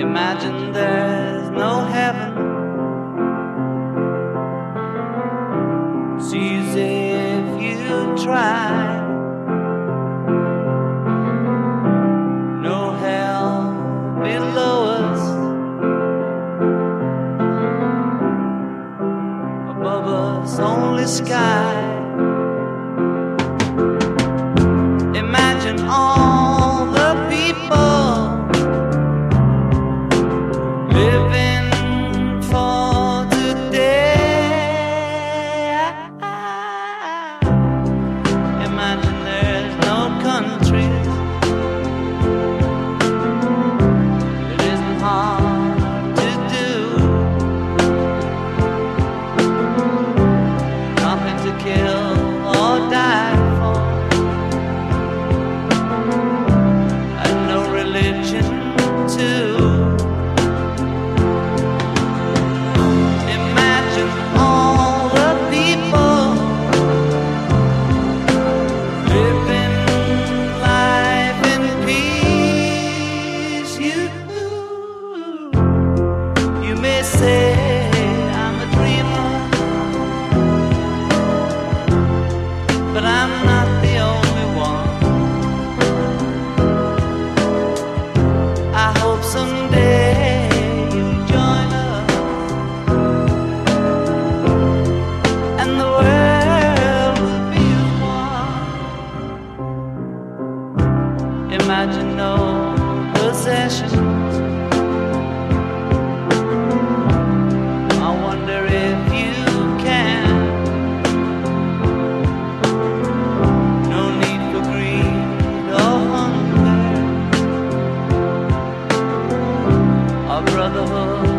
Imagine there's no heaven. It's easy if you try. No hell below us, above us only sky. Imagine all the people living for today. Imagine there's no countries. It isn't hard to do. Nothing to kill or die for, and no religion too. Imagine all the people living life in peace. You may say I'm a dreamer, but I'm not the only one. I hope someday you'll join us, and the world will be as one. Imagine no possessions. I wonder if you can. No need for greed or hunger, or brotherhood